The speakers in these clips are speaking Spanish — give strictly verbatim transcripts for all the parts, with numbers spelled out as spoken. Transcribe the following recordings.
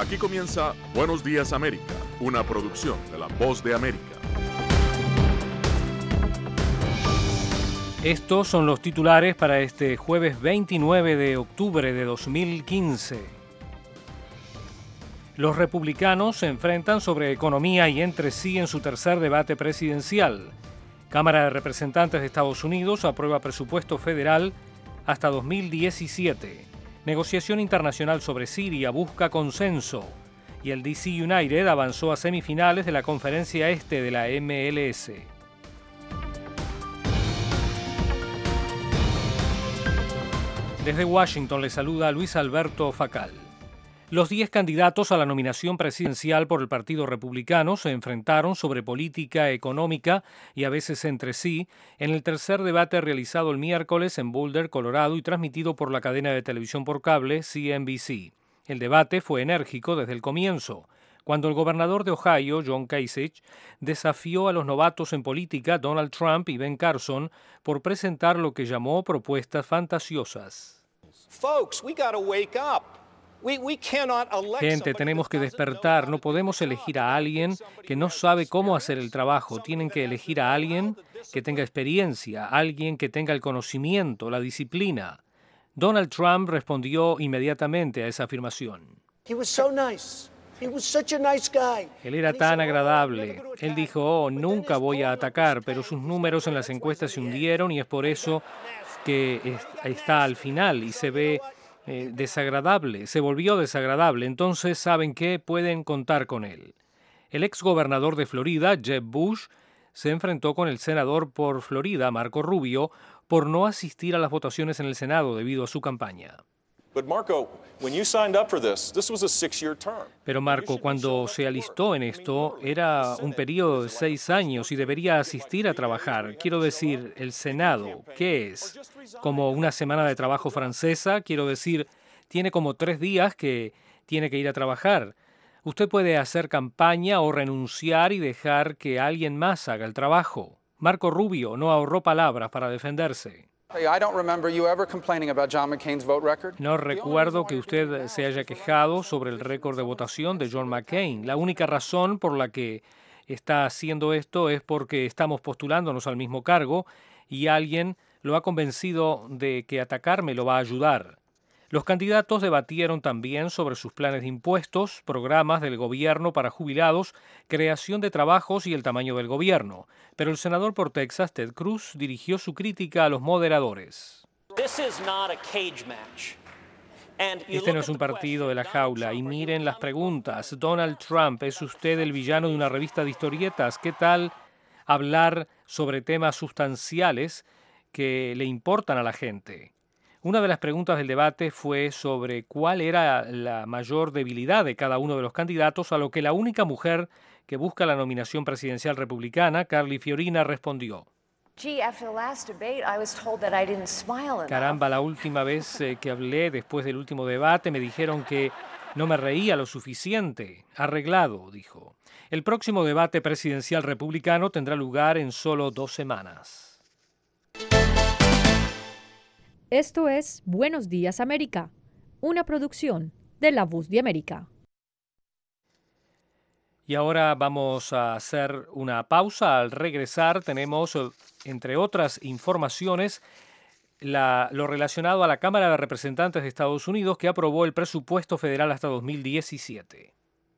Aquí comienza Buenos Días América, una producción de La Voz de América. Estos son los titulares para este jueves veintinueve de octubre de dos mil quince. Los republicanos se enfrentan sobre economía y entre sí en su tercer debate presidencial. Cámara de Representantes de Estados Unidos aprueba presupuesto federal hasta dos mil diecisiete. Negociación internacional sobre Siria busca consenso. Y el D C United avanzó a semifinales de la Conferencia Este de la M L S. Desde Washington le saluda Luis Alberto Facal. Los diez candidatos a la nominación presidencial por el Partido Republicano se enfrentaron sobre política económica y a veces entre sí en el tercer debate realizado el miércoles en Boulder, Colorado y transmitido por la cadena de televisión por cable C N B C. El debate fue enérgico desde el comienzo, cuando el gobernador de Ohio, John Kasich, desafió a los novatos en política, Donald Trump y Ben Carson, por presentar lo que llamó propuestas fantasiosas. Folks, we gotta wake up. Gente, tenemos que despertar. No podemos elegir a alguien que no sabe cómo hacer el trabajo. Tienen que elegir a alguien que tenga experiencia, alguien que tenga el conocimiento, la disciplina. Donald Trump respondió inmediatamente a esa afirmación. Él era tan agradable. Él dijo, oh, nunca voy a atacar, pero sus números en las encuestas se hundieron y es por eso que está al final y se ve Eh, desagradable, se volvió desagradable, entonces saben que pueden contar con él. El exgobernador de Florida, Jeb Bush, se enfrentó con el senador por Florida, Marco Rubio, por no asistir a las votaciones en el Senado debido a su campaña. Pero Marco, cuando se alistó en esto, era un periodo de seis años y debería asistir a trabajar. Quiero decir, el Senado, ¿qué es? ¿Como una semana de trabajo francesa? Quiero decir, tiene como tres días que tiene que ir a trabajar. Usted puede hacer campaña o renunciar y dejar que alguien más haga el trabajo. Marco Rubio no ahorró palabras para defenderse. No recuerdo que usted se haya quejado sobre el récord de votación de John McCain. La única razón por la que está haciendo esto es porque estamos postulándonos al mismo cargo y alguien lo ha convencido de que atacarme lo va a ayudar. Los candidatos debatieron también sobre sus planes de impuestos, programas del gobierno para jubilados, creación de trabajos y el tamaño del gobierno. Pero el senador por Texas, Ted Cruz, dirigió su crítica a los moderadores. Este no es un partido de la jaula. Y miren las preguntas. Donald Trump, ¿es usted el villano de una revista de historietas? ¿Qué tal hablar sobre temas sustanciales que le importan a la gente? Una de las preguntas del debate fue sobre cuál era la mayor debilidad de cada uno de los candidatos, a lo que la única mujer que busca la nominación presidencial republicana, Carly Fiorina, respondió. Caramba, la última vez eh, que hablé después del último debate me dijeron que no me reía lo suficiente. Arreglado, dijo. El próximo debate presidencial republicano tendrá lugar en solo dos semanas. Esto es Buenos Días América, una producción de La Voz de América. Y ahora vamos a hacer una pausa. Al regresar tenemos, entre otras informaciones, la, lo relacionado a la Cámara de Representantes de Estados Unidos que aprobó el presupuesto federal hasta dos mil diecisiete.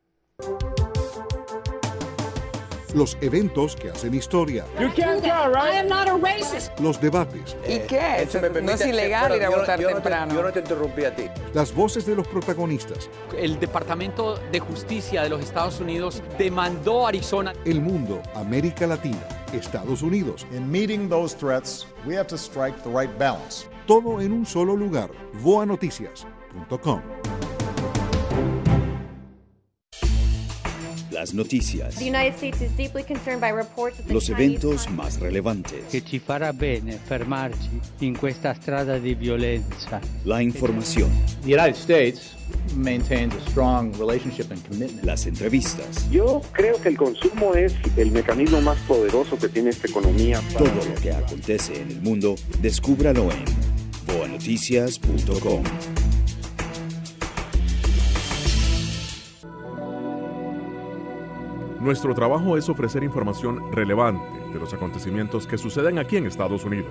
Los eventos que hacen historia. You can't tell, right? I am not a racist. Los debates. ¿Y qué? Eh, me no es ilegal ir a yo, votar yo temprano. No te, yo no te interrumpí a ti. Las voces de los protagonistas. El Departamento de Justicia de los Estados Unidos demandó a Arizona. El mundo, América Latina, Estados Unidos. In meeting those threats, we have to strike the right balance. Todo en un solo lugar. voa noticias punto com. Las noticias, los eventos más relevantes, che ci farà bene fermarci in questa strada di violenza. La información, The United States maintains a strong relationship and commitment. Las entrevistas. Yo creo que el consumo es el mecanismo más poderoso que tiene esta economía. Todo lo que acontece en el mundo, descúbralo en voa noticias punto com. Nuestro trabajo es ofrecer información relevante de los acontecimientos que suceden aquí en Estados Unidos.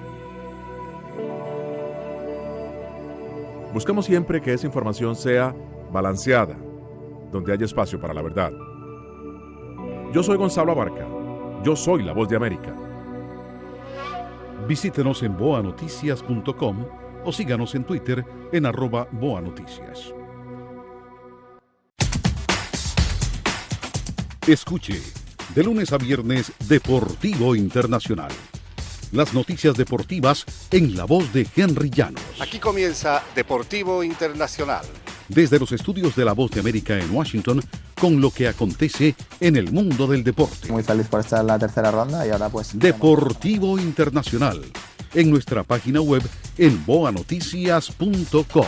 Buscamos siempre que esa información sea balanceada, donde haya espacio para la verdad. Yo soy Gonzalo Abarca. Yo soy la Voz de América. Visítenos en boa noticias punto com o síganos en Twitter en arroba boanoticias. Escuche, de lunes a viernes, Deportivo Internacional. Las noticias deportivas en la voz de Henry Llanos. Aquí comienza Deportivo Internacional. Desde los estudios de La Voz de América en Washington, con lo que acontece en el mundo del deporte. Muy feliz por estar en la tercera ronda y ahora pues... Deportivo Internacional, en nuestra página web en boa noticias punto com.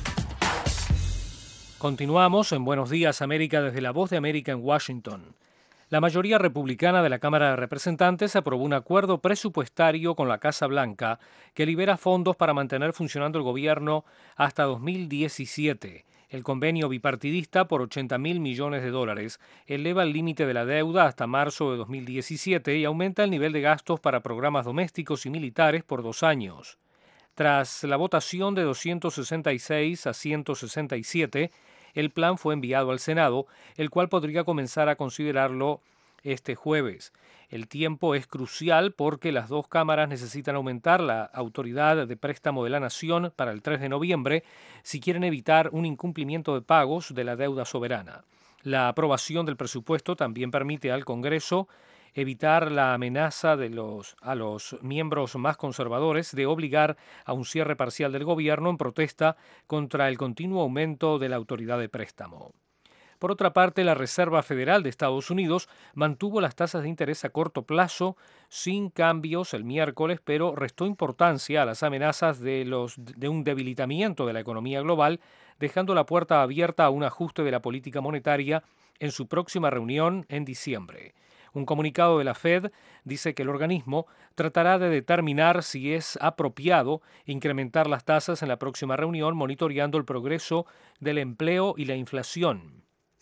Continuamos en Buenos Días América desde La Voz de América en Washington. La mayoría republicana de la Cámara de Representantes aprobó un acuerdo presupuestario con la Casa Blanca que libera fondos para mantener funcionando el gobierno hasta dos mil diecisiete. El convenio bipartidista por ochenta mil millones de dólares eleva el límite de la deuda hasta marzo de dos mil diecisiete y aumenta el nivel de gastos para programas domésticos y militares por dos años. Tras la votación de doscientos sesenta y seis a ciento sesenta y siete, el plan fue enviado al Senado, el cual podría comenzar a considerarlo este jueves. El tiempo es crucial porque las dos cámaras necesitan aumentar la autoridad de préstamo de la nación para el tres de noviembre si quieren evitar un incumplimiento de pagos de la deuda soberana. La aprobación del presupuesto también permite al Congreso evitar la amenaza de los, a los miembros más conservadores de obligar a un cierre parcial del gobierno en protesta contra el continuo aumento de la autoridad de préstamo. Por otra parte, la Reserva Federal de Estados Unidos mantuvo las tasas de interés a corto plazo sin cambios el miércoles, pero restó importancia a las amenazas de, los, de un debilitamiento de la economía global, dejando la puerta abierta a un ajuste de la política monetaria en su próxima reunión en diciembre. Un comunicado de la Fed dice que el organismo tratará de determinar si es apropiado incrementar las tasas en la próxima reunión, monitoreando el progreso del empleo y la inflación.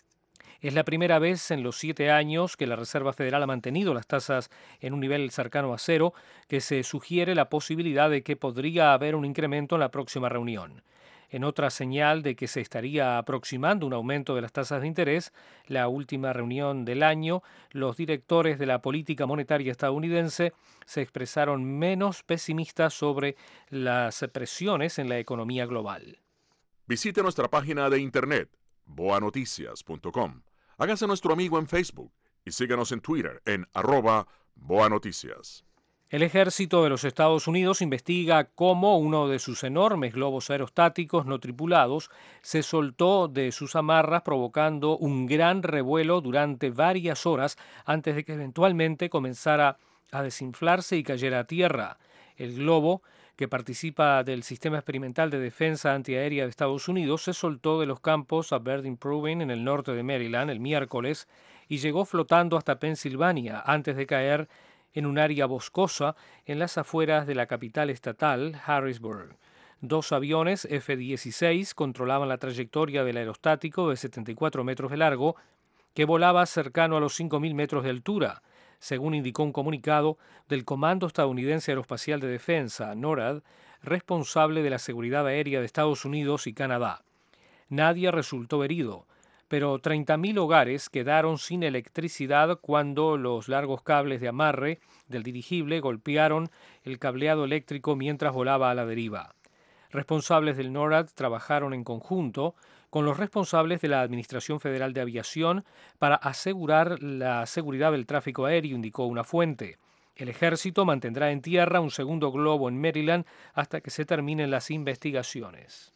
Es la primera vez en los siete años que la Reserva Federal ha mantenido las tasas en un nivel cercano a cero, que se sugiere la posibilidad de que podría haber un incremento en la próxima reunión. En otra señal de que se estaría aproximando un aumento de las tasas de interés, la última reunión del año, los directores de la política monetaria estadounidense se expresaron menos pesimistas sobre las presiones en la economía global. Visite nuestra página de internet, boa noticias punto com. Hágase nuestro amigo en Facebook y síganos en Twitter en arroba boanoticias. El ejército de los Estados Unidos investiga cómo uno de sus enormes globos aerostáticos no tripulados se soltó de sus amarras, provocando un gran revuelo durante varias horas antes de que eventualmente comenzara a desinflarse y cayera a tierra. El globo, que participa del Sistema Experimental de Defensa Antiaérea de Estados Unidos, se soltó de los campos a Verdin Proving en el norte de Maryland el miércoles y llegó flotando hasta Pensilvania antes de caer en un área boscosa en las afueras de la capital estatal, Harrisburg. Dos aviones F dieciséis controlaban la trayectoria del aerostático de setenta y cuatro metros de largo que volaba cercano a los cinco mil metros de altura, según indicó un comunicado del Comando Estadounidense Aeroespacial de Defensa, NORAD, responsable de la seguridad aérea de Estados Unidos y Canadá. Nadie resultó herido, pero treinta mil hogares quedaron sin electricidad cuando los largos cables de amarre del dirigible golpearon el cableado eléctrico mientras volaba a la deriva. Responsables del NORAD trabajaron en conjunto con los responsables de la Administración Federal de Aviación para asegurar la seguridad del tráfico aéreo, indicó una fuente. El ejército mantendrá en tierra un segundo globo en Maryland hasta que se terminen las investigaciones.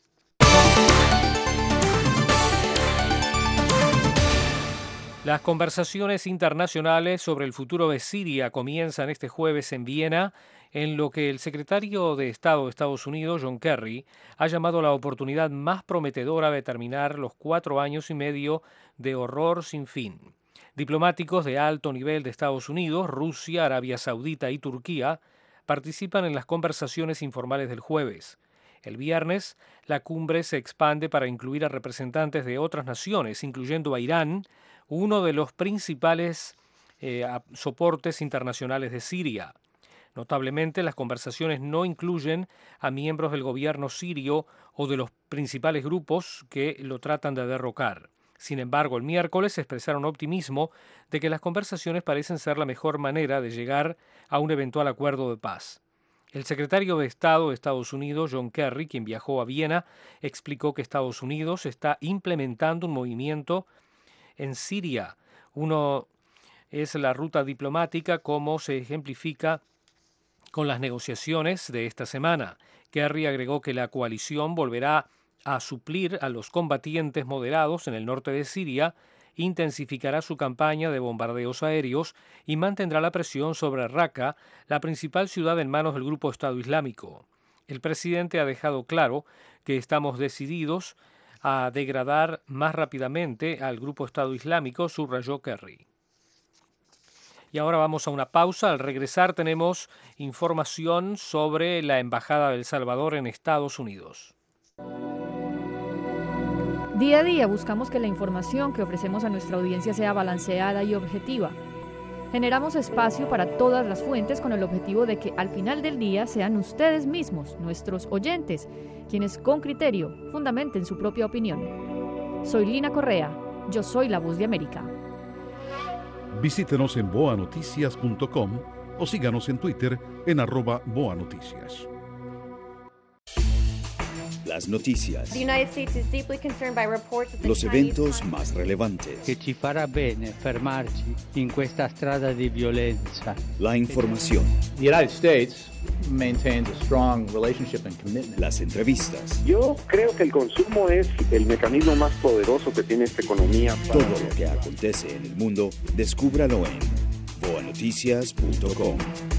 Las conversaciones internacionales sobre el futuro de Siria comienzan este jueves en Viena, en lo que el secretario de Estado de Estados Unidos, John Kerry, ha llamado la oportunidad más prometedora de terminar los cuatro años y medio de horror sin fin. Diplomáticos de alto nivel de Estados Unidos, Rusia, Arabia Saudita y Turquía participan en las conversaciones informales del jueves. El viernes, la cumbre se expande para incluir a representantes de otras naciones, incluyendo a Irán, uno de los principales eh, soportes internacionales de Siria. Notablemente, las conversaciones no incluyen a miembros del gobierno sirio o de los principales grupos que lo tratan de derrocar. Sin embargo, el miércoles expresaron optimismo de que las conversaciones parecen ser la mejor manera de llegar a un eventual acuerdo de paz. El secretario de Estado de Estados Unidos, John Kerry, quien viajó a Viena, explicó que Estados Unidos está implementando un movimiento en Siria. Uno es la ruta diplomática, como se ejemplifica con las negociaciones de esta semana. Kerry agregó que la coalición volverá a suplir a los combatientes moderados en el norte de Siria, intensificará su campaña de bombardeos aéreos y mantendrá la presión sobre Raqqa, la principal ciudad en manos del grupo Estado Islámico. El presidente ha dejado claro que estamos decididos a degradar más rápidamente al grupo Estado Islámico, subrayó Kerry. Y ahora vamos a una pausa. Al regresar tenemos información sobre la Embajada de El Salvador en Estados Unidos. Día a día buscamos que la información que ofrecemos a nuestra audiencia sea balanceada y objetiva. Generamos espacio para todas las fuentes con el objetivo de que al final del día sean ustedes mismos, nuestros oyentes, quienes con criterio fundamenten su propia opinión. Soy Lina Correa, yo soy la Voz de América. Visítenos en boa noticias punto com o síganos en Twitter en arroba boanoticias. Las noticias, los eventos más relevantes, che ci farà bene fermarci in questa strada di violenza. La información, The United States maintains a strong relationship and commitment. Las entrevistas. Yo creo que el consumo es el mecanismo más poderoso que tiene esta economía. Todo lo que acontece en el mundo, descúbralo en boa noticias punto com.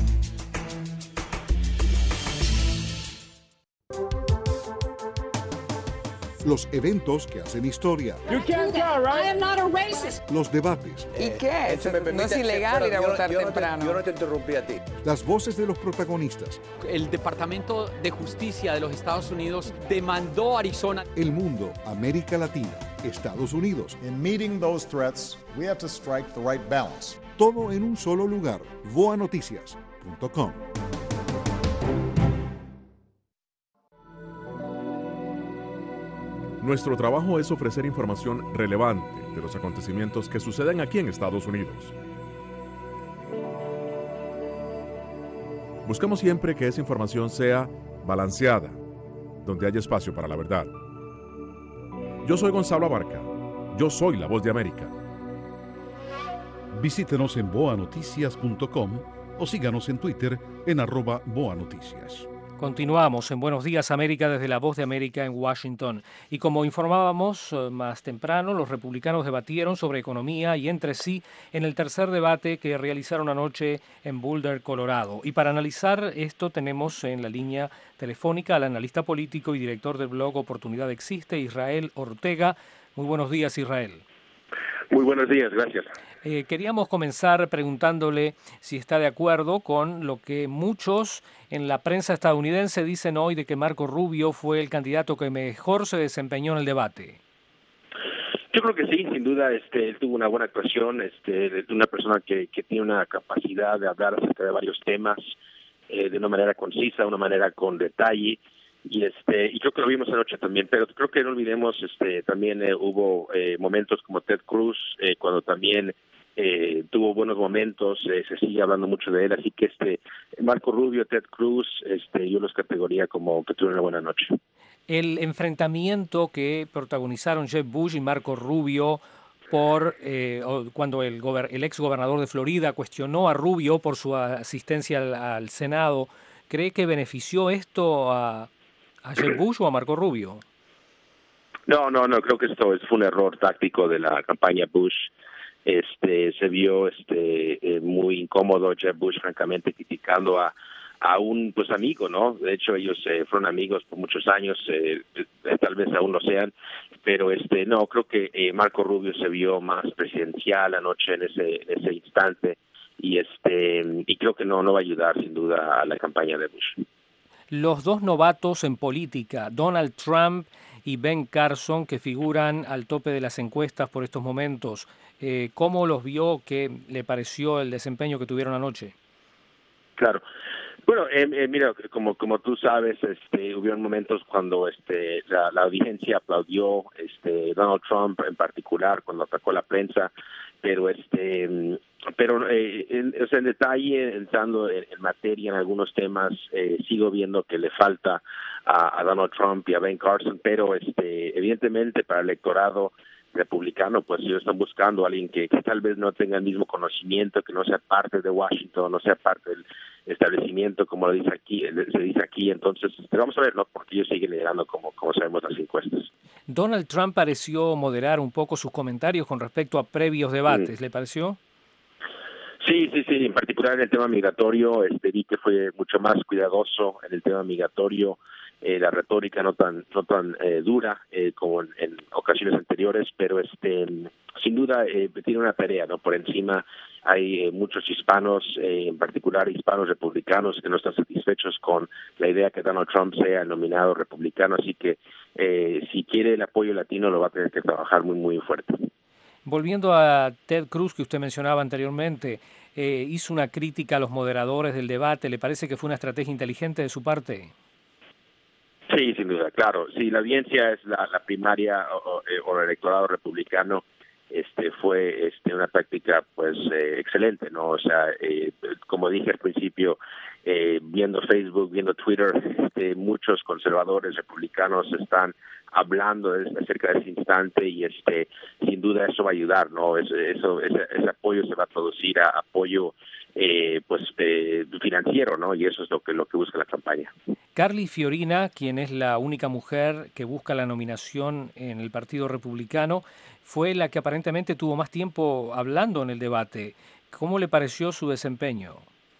Los eventos que hacen historia. You can't go, right? I am not a racist. Los debates. ¿Y qué? ¿No es ilegal ir a votar temprano? Yo no te interrumpí a ti. Las voces de los protagonistas. El Departamento de Justicia de los Estados Unidos demandó a Arizona. El mundo, América Latina, Estados Unidos. In meeting those threats, we have to strike the right balance. Todo en un solo lugar. boa noticias punto com. Nuestro trabajo es ofrecer información relevante de los acontecimientos que suceden aquí en Estados Unidos. Buscamos siempre que esa información sea balanceada, donde haya espacio para la verdad. Yo soy Gonzalo Abarca. Yo soy la Voz de América. Visítenos en boa noticias punto com o síganos en Twitter en arroba boanoticias. Continuamos en Buenos Días América desde la Voz de América en Washington. Y como informábamos eh, más temprano, los republicanos debatieron sobre economía y entre sí en el tercer debate que realizaron anoche en Boulder, Colorado. Y para analizar esto tenemos en la línea telefónica al analista político y director del blog Oportunidad Existe, Israel Ortega. Muy buenos días, Israel. Muy buenos días, gracias. Eh, queríamos comenzar preguntándole si está de acuerdo con lo que muchos en la prensa estadounidense dicen hoy de que Marco Rubio fue el candidato que mejor se desempeñó en el debate. Yo creo que sí, sin duda, este, él tuvo una buena actuación, este, de una persona que, que tiene una capacidad de hablar acerca de varios temas eh, de una manera concisa, de una manera con detalle. Y este y creo que lo vimos anoche también, pero creo que no olvidemos este también eh, hubo eh, momentos como Ted Cruz eh, cuando también eh, tuvo buenos momentos, eh, se sigue hablando mucho de él, así que este Marco Rubio, Ted Cruz, este yo los categoría como que tuvieron una buena noche. El enfrentamiento que protagonizaron Jeb Bush y Marco Rubio por eh, cuando el, gober, el ex gobernador de Florida cuestionó a Rubio por su asistencia al, al Senado, ¿cree que benefició esto a ¿A Jeb Bush o a Marco Rubio? No, no, no, creo que esto fue un error táctico de la campaña Bush. Este se vio este eh, muy incómodo Jeb Bush, francamente, criticando a, a un pues amigo, ¿no? De hecho, ellos eh, fueron amigos por muchos años, eh, eh, tal vez aún lo sean, pero este no, creo que eh, Marco Rubio se vio más presidencial anoche en ese, en ese instante y este y creo que no, no va a ayudar sin duda a la campaña de Bush. los dos novatos en política, Donald Trump y Ben Carson, que figuran al tope de las encuestas por estos momentos, eh, ¿cómo los vio? ¿Qué le pareció el desempeño que tuvieron anoche? Claro. Bueno, eh, eh, mira, como como tú sabes, este, hubieron momentos cuando este la, la audiencia aplaudió este Donald Trump en particular cuando atacó a la prensa, pero este pero eh, en, o sea, en detalle, entrando en, en materia en algunos temas, eh, sigo viendo que le falta a, a Donald Trump y a Ben Carson, pero este evidentemente para el electorado republicano, pues ellos están buscando a alguien que, que tal vez no tenga el mismo conocimiento, que no sea parte de Washington, no sea parte del establecimiento, como lo dice aquí, se dice aquí. Entonces, pero vamos a ver, ¿no? Porque ellos siguen liderando, como, como sabemos, las encuestas. Donald Trump pareció moderar un poco sus comentarios con respecto a previos debates, mm. ¿le pareció? Sí, sí, sí, en particular en el tema migratorio, este, vi que fue mucho más cuidadoso en el tema migratorio, eh, la retórica no tan no tan eh, dura eh, como en, en ocasiones anteriores, pero este sin duda eh, tiene una tarea, ¿no? Por encima hay eh, muchos hispanos, eh, en particular hispanos republicanos, que no están satisfechos con la idea que Donald Trump sea el nominado republicano, así que eh, si quiere el apoyo latino lo va a tener que trabajar muy, muy fuerte. Volviendo a Ted Cruz, que usted mencionaba anteriormente, eh, hizo una crítica a los moderadores del debate. ¿Le parece que fue una estrategia inteligente de su parte? Sí, sin duda, claro. Si la audiencia es la, la primaria o, o el electorado republicano, este fue este una práctica pues eh, excelente, ¿no? O sea, eh, como dije al principio, eh, viendo Facebook, viendo Twitter, este, muchos conservadores republicanos están hablando de, acerca de ese instante y este sin duda eso va a ayudar, ¿no? Eso, eso ese, ese apoyo se va a traducir a apoyo eh, pues eh, financiero, ¿no? Y eso es lo que lo que busca la campaña. Carly Fiorina, quien es la única mujer que busca la nominación en el Partido Republicano, fue la que aparentemente tuvo más tiempo hablando en el debate. ¿Cómo le pareció su desempeño?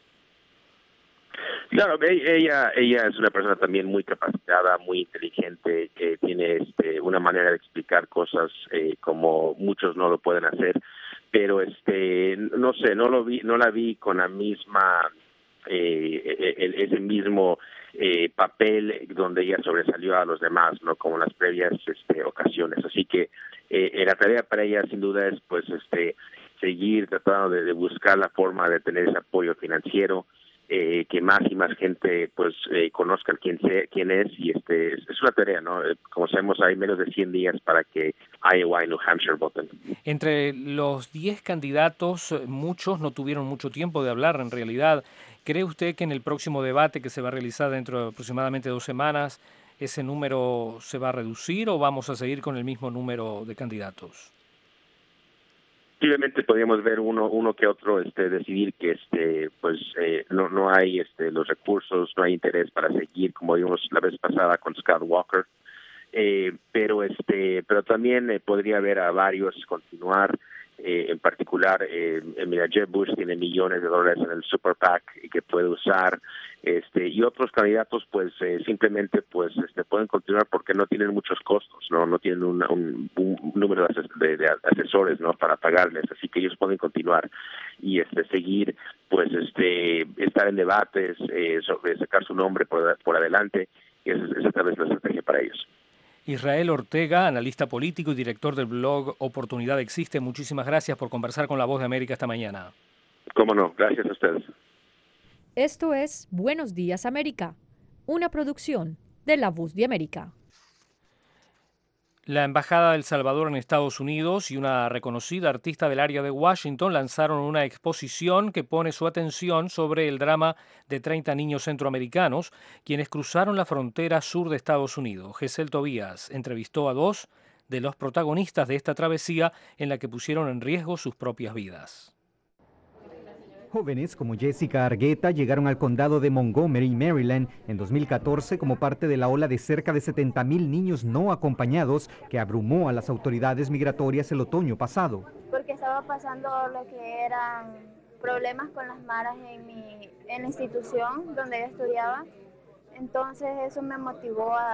Claro, ella ella es una persona también muy capacitada, muy inteligente, que tiene este, una manera de explicar cosas eh, como muchos no lo pueden hacer, pero este no sé, no lo vi, no la vi con la misma eh, el, ese mismo eh, papel donde ella sobresalió a los demás, no como en las previas este, ocasiones. Así que eh, la tarea para ella sin duda es pues este seguir tratando de, de buscar la forma de tener ese apoyo financiero. Eh, que más y más gente pues eh, conozca quién sea, quién es y este es, es una tarea, ¿no? Como sabemos hay menos de cien días para que Iowa y New Hampshire voten. Entre los diez candidatos, muchos no tuvieron mucho tiempo de hablar en realidad. ¿Cree usted que en el próximo debate que se va a realizar dentro de aproximadamente dos semanas ese número se va a reducir o vamos a seguir con el mismo número de candidatos? Posiblemente podríamos ver uno uno que otro este decidir que este pues eh, no no hay este los recursos, no hay interés para seguir, como vimos la vez pasada con Scott Walker, eh, pero este pero también eh, podría haber a varios continuar. Eh, en particular, eh, mira, Jeb Bush tiene millones de dólares en el Super PAC y que puede usar, este y otros candidatos pues eh, simplemente pues este pueden continuar porque no tienen muchos costos, no no tienen una, un, un número de, ases- de, de asesores, no para pagarles, así que ellos pueden continuar y este seguir pues este estar en debates, eh, sobre sacar su nombre por, por adelante, y esa, esa tal vez es la estrategia para ellos. Israel Ortega, analista político y director del blog Oportunidad Existe, muchísimas gracias por conversar con La Voz de América esta mañana. Cómo no, gracias a ustedes. Esto es Buenos Días América, una producción de La Voz de América. La Embajada de El Salvador en Estados Unidos y una reconocida artista del área de Washington lanzaron una exposición que pone su atención sobre el drama de treinta niños centroamericanos quienes cruzaron la frontera sur de Estados Unidos. Gesel Tobías entrevistó a dos de los protagonistas de esta travesía en la que pusieron en riesgo sus propias vidas. Jóvenes como Jessica Argueta llegaron al condado de Montgomery, Maryland, en dos mil catorce como parte de la ola de cerca de setenta mil niños no acompañados que abrumó a las autoridades migratorias el otoño pasado. Porque estaba pasando lo que eran problemas con las maras en, mi, en la institución donde yo estudiaba, entonces eso me motivó a,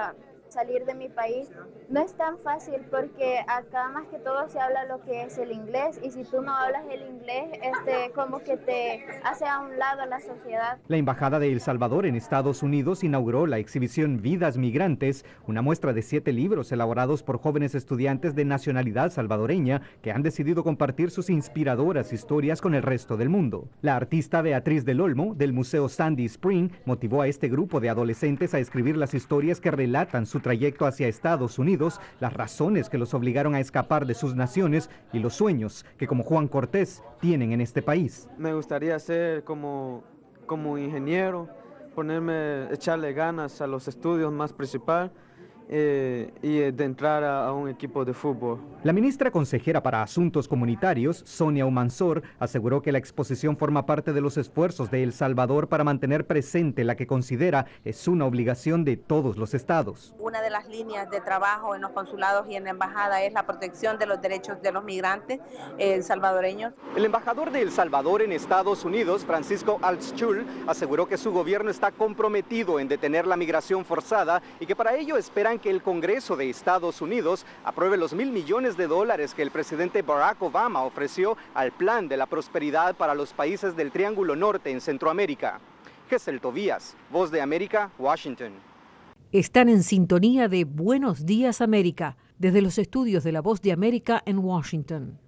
salir de mi país. No es tan fácil porque acá más que todo se habla lo que es el inglés y si tú no hablas el inglés, este, como que te hace a un lado la sociedad. La Embajada de El Salvador en Estados Unidos inauguró la exhibición Vidas Migrantes, una muestra de siete libros elaborados por jóvenes estudiantes de nacionalidad salvadoreña que han decidido compartir sus inspiradoras historias con el resto del mundo. La artista Beatriz del Olmo, del Museo Sandy Spring, motivó a este grupo de adolescentes a escribir las historias que relatan su trayecto hacia Estados Unidos, las razones que los obligaron a escapar de sus naciones y los sueños que, como Juan Cortés, tienen en este país. Me gustaría ser como, como ingeniero, ponerme, echarle ganas a los estudios más principal. Eh, y de entrar a, a un equipo de fútbol. La ministra consejera para Asuntos Comunitarios, Sonia Humansor, aseguró que la exposición forma parte de los esfuerzos de El Salvador para mantener presente la que considera es una obligación de todos los estados. Una de las líneas de trabajo en los consulados y en la embajada es la protección de los derechos de los migrantes eh, salvadoreños. El embajador de El Salvador en Estados Unidos, Francisco Altschul, aseguró que su gobierno está comprometido en detener la migración forzada y que para ello esperan que el Congreso de Estados Unidos apruebe los mil millones de dólares que el presidente Barack Obama ofreció al Plan de la Prosperidad para los países del Triángulo Norte en Centroamérica. Gesell Tobías, Voz de América, Washington. Están en sintonía de Buenos Días América, desde los estudios de la Voz de América en Washington.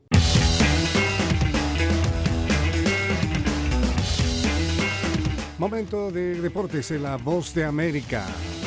Momento de deportes en la Voz de América.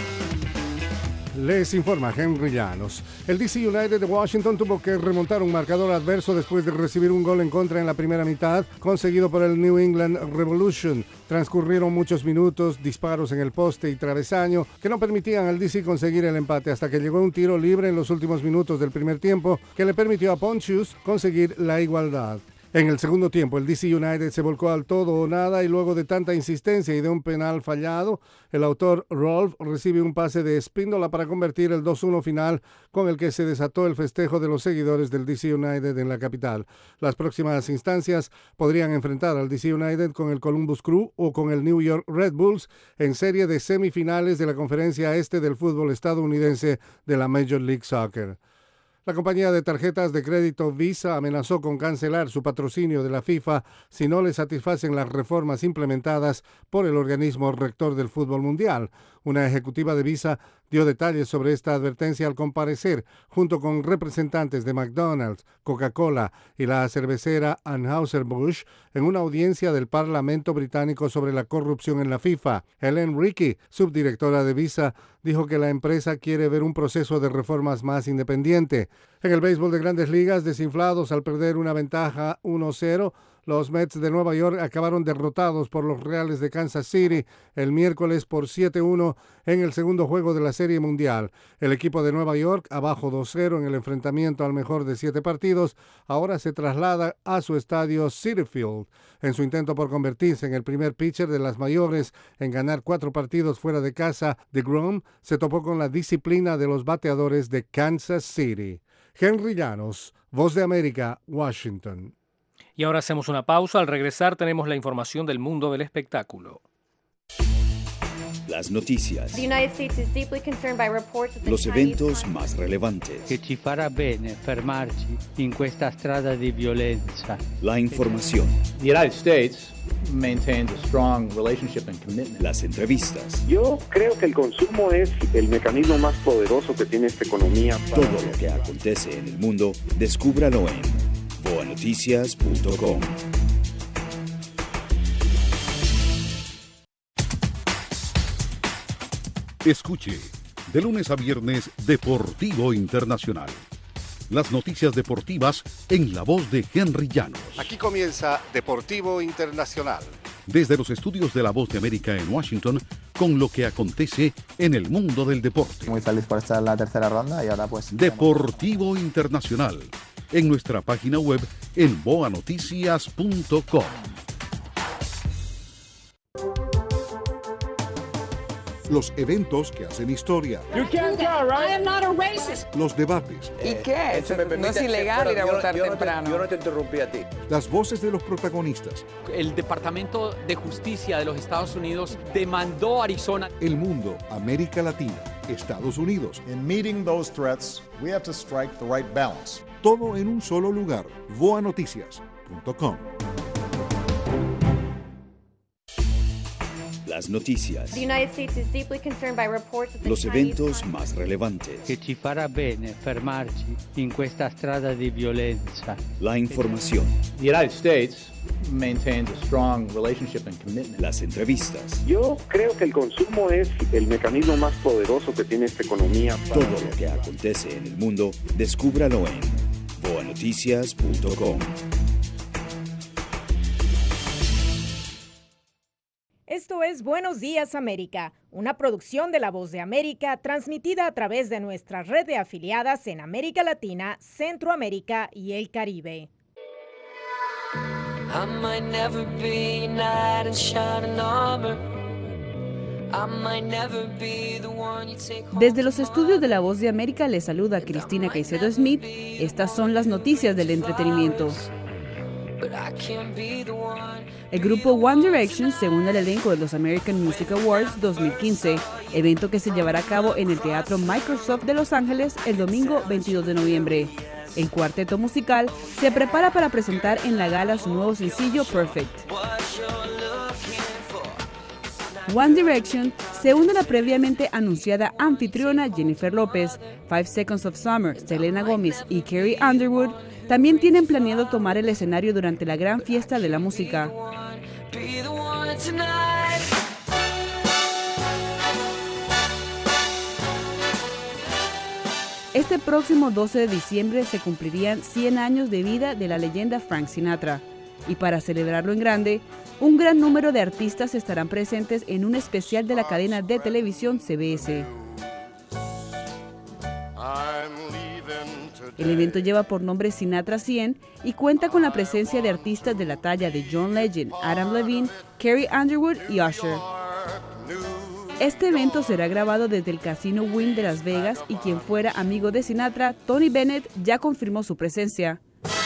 Les informa Henry Llanos. El D C United de Washington tuvo que remontar un marcador adverso después de recibir un gol en contra en la primera mitad, conseguido por el New England Revolution. Transcurrieron muchos minutos, disparos en el poste y travesaño que no permitían al D C conseguir el empate hasta que llegó un tiro libre en los últimos minutos del primer tiempo que le permitió a Pontius conseguir la igualdad. En el segundo tiempo, el D C United se volcó al todo o nada y luego de tanta insistencia y de un penal fallado, el autor Rolf recibe un pase de Espíndola para convertir el dos uno final con el que se desató el festejo de los seguidores del D C United en la capital. Las próximas instancias podrían enfrentar al D C United con el Columbus Crew o con el New York Red Bulls en serie de semifinales de la conferencia este del fútbol estadounidense de la Major League Soccer. La compañía de tarjetas de crédito Visa amenazó con cancelar su patrocinio de la FIFA si no le satisfacen las reformas implementadas por el organismo rector del fútbol mundial. Una ejecutiva de Visa dio detalles sobre esta advertencia al comparecer junto con representantes de McDonald's, Coca-Cola y la cervecera Anheuser-Busch en una audiencia del Parlamento británico sobre la corrupción en la FIFA. Helen Rickey, subdirectora de Visa, dijo que la empresa quiere ver un proceso de reformas más independiente. En el béisbol de Grandes Ligas, desinflados al perder una ventaja uno cero, los Mets de Nueva York acabaron derrotados por los Reales de Kansas City el miércoles por siete uno en el segundo juego de la Serie Mundial. El equipo de Nueva York, abajo dos cero en el enfrentamiento al mejor de siete partidos, ahora se traslada a su estadio Citi Field. En su intento por convertirse en el primer pitcher de las mayores en ganar cuatro partidos fuera de casa, DeGrom se topó con la disciplina de los bateadores de Kansas City. Henry Llanos, Voz de América, Washington. Y ahora hacemos una pausa. Al regresar tenemos la información del mundo del espectáculo. Las noticias. Los eventos más relevantes. Che ci farà bene fermarci in questa strada di violenza. La información. The United States maintains a strong relationship and commitment. Las entrevistas. Yo creo que el consumo es el mecanismo más poderoso que tiene esta economía. Para... Todo lo que acontece en el mundo, descúbralo en boa noticias punto com. Escuche, de lunes a viernes, Deportivo Internacional. Las noticias deportivas en la voz de Henry Llanos. Aquí comienza Deportivo Internacional. Desde los estudios de la Voz de América en Washington, con lo que acontece en el mundo del deporte. Muy feliz por estar en la tercera ronda y ahora pues... Deportivo Internacional, en nuestra página web en boa noticias punto com. Los eventos que hacen historia. You can't tell, right? I am not a racist. Los debates. ¿Y qué? Eh, permite, no es ilegal ir a votar yo no temprano. Te, yo no te interrumpí a ti. Las voces de los protagonistas. El Departamento de Justicia de los Estados Unidos demandó a Arizona. El mundo, América Latina. Estados Unidos. In meeting those threats, we have to strike the right balance. Todo en un solo lugar. voa noticias punto com. Las noticias. Los eventos más relevantes. Che ci farà bene fermarci in questa strada di violenza. La información. The United States maintains a strong relationship and commitment. Las entrevistas. Yo creo que el consumo es el mecanismo más poderoso que tiene esta economía. Todo lo que acontece en el mundo, descúbralo en voa noticias punto com. Esto es Buenos Días América, una producción de La Voz de América transmitida a través de nuestra red de afiliadas en América Latina, Centroamérica y el Caribe. I might never be a knight in shining armor. I might never be the one you take home. Desde los estudios de La Voz de América les saluda Cristina Caicedo Smith. Estas son las noticias del entretenimiento. El grupo One Direction se une al elenco de los American Music Awards dos mil quince, evento que se llevará a cabo en el Teatro Microsoft de Los Ángeles el domingo veintidós de noviembre. El cuarteto musical se prepara para presentar en la gala su nuevo sencillo Perfect. One Direction se une a la previamente anunciada anfitriona Jennifer López, Five Seconds of Summer, Selena Gomez y Carrie Underwood. También tienen planeado tomar el escenario durante la gran fiesta de la música. Este próximo doce de diciembre se cumplirían cien años de vida de la leyenda Frank Sinatra. Y para celebrarlo en grande, un gran número de artistas estarán presentes en un especial de la cadena de televisión C B S. El evento lleva por nombre Sinatra cien y cuenta con la presencia de artistas de la talla de John Legend, Adam Levine, Carrie Underwood y Usher. Este evento será grabado desde el Casino Wynn de Las Vegas y quien fuera amigo de Sinatra, Tony Bennett, ya confirmó su presencia.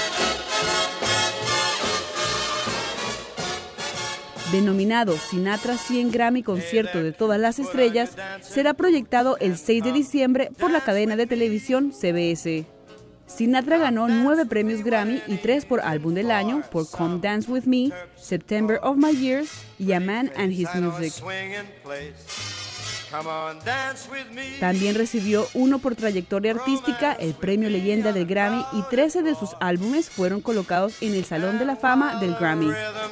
Denominado Sinatra cien Grammy Concierto de Todas las Estrellas, será proyectado el seis de diciembre por la cadena de televisión C B S. Sinatra ganó nueve premios Grammy y tres por Álbum del Año por Come Dance With Me, September of My Years y A Man and His Music. También recibió uno por trayectoria artística, el premio Leyenda del Grammy, y trece de sus álbumes fueron colocados en el Salón de la Fama del Grammy.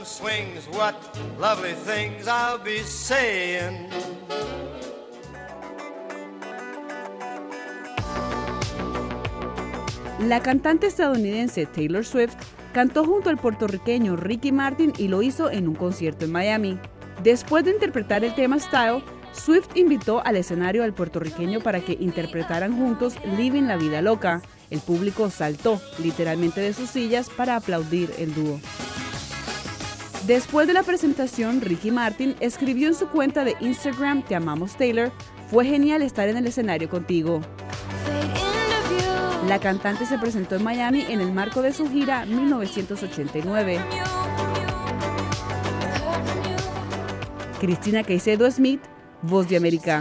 La cantante estadounidense Taylor Swift cantó junto al puertorriqueño Ricky Martin y lo hizo en un concierto en Miami. Después de interpretar el tema Style, Swift invitó al escenario al puertorriqueño para que interpretaran juntos Living la Vida Loca. El público saltó literalmente de sus sillas para aplaudir el dúo. Después de la presentación, Ricky Martin escribió en su cuenta de Instagram: "Te amamos, Taylor. Fue genial estar en el escenario contigo". La cantante se presentó en Miami en el marco de su gira mil novecientos ochenta y nueve. Cristina Caicedo Smith, Voz de América.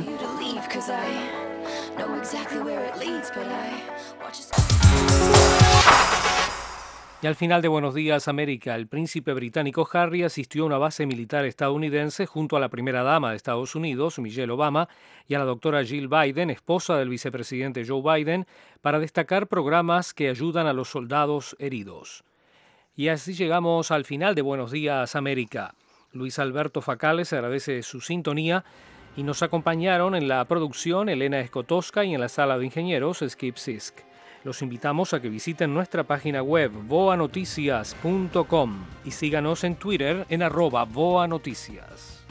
Y al final de Buenos Días América, el príncipe británico Harry asistió a una base militar estadounidense junto a la primera dama de Estados Unidos, Michelle Obama, y a la doctora Jill Biden, esposa del vicepresidente Joe Biden, para destacar programas que ayudan a los soldados heridos. Y así llegamos al final de Buenos Días América. Luis Alberto Facales agradece su sintonía y nos acompañaron en la producción Elena Escotosca y en la sala de ingenieros Skip Sisk. Los invitamos a que visiten nuestra página web voa noticias punto com y síganos en Twitter en arroba voa noticias.